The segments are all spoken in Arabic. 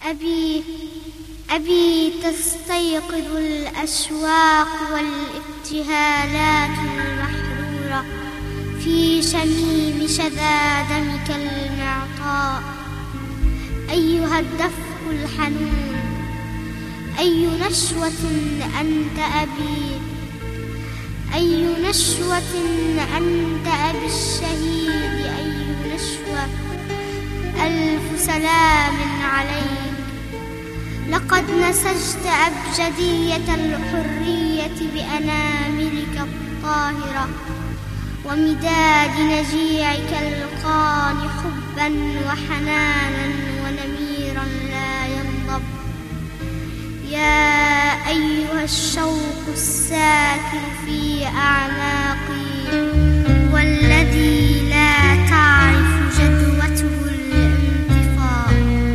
أبي تستيقظ الأشواق والابتهالات المحرورة في شميم شذا دمك المعطاء. أيها الدفء الحنون، أي نشوة أنت أبي، أي نشوة أنت أبي الشهيد، أي نشوة. ألف سلام عليك، لقد نسجت أبجدية الحرية بأناملك الطاهرة ومداد نجيعك القان حبا وحنانا ونميرا لا ينضب. يا أيها الشوق الساكن في أعماقي والذي لا تعرف جدوته الانطفاء.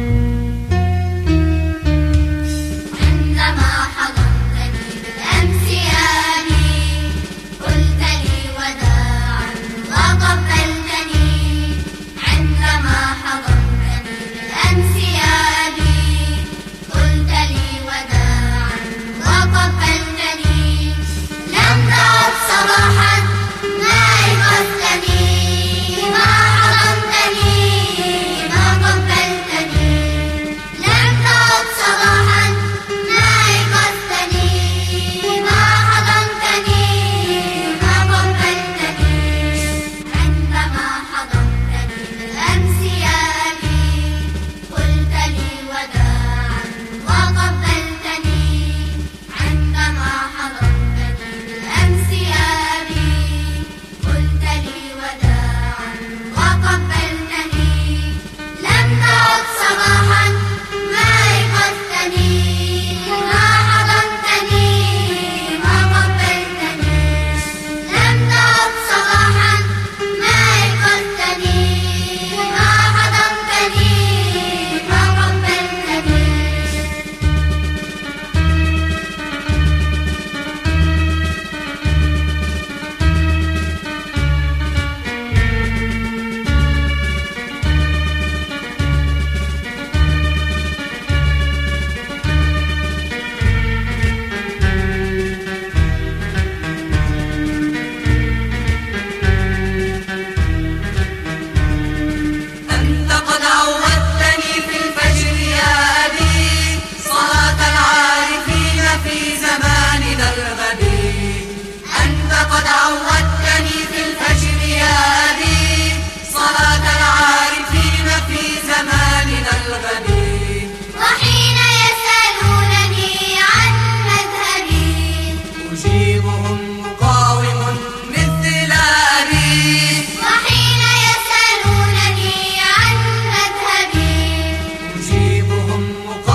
عندما حضنتني بالأمس يا أبي قلت لي وداعا وقبلتني. عندما حضنتني بالأمس يا أبي قلت لي وداعا وقبلتني. لم تعد صباحا ما أيقظتني، ما حضنتني، ما قبلتني. لم تعد صباحا ما أيقظتني، ما حضنتني، ما قبلتني. عندما حضنتني بالأمس يا أبي قلت لي وداعا وقبلتني. عندما حضنتني بالأمس يا أبي قلت لي وداعا وقبلتني. لم تعد صباحا ما أيقظتني، ما حضنتني، ما قبلتني. لم تعد صباحا ما أيقظتني، ما حضنتني، ما قبلتني. أنت قد عودتني في الفجر يا أبي صلاة العارفين في زماننا الغدير. أنت قد عودتني في الفجر يا أبي صلاة العارفين في زماننا الغدير. وحين يسألونني عن مذهبي أجيبهم مقاوم مثل أبي. وحين يسألونني عن مذهبي أجيبهم مقاوم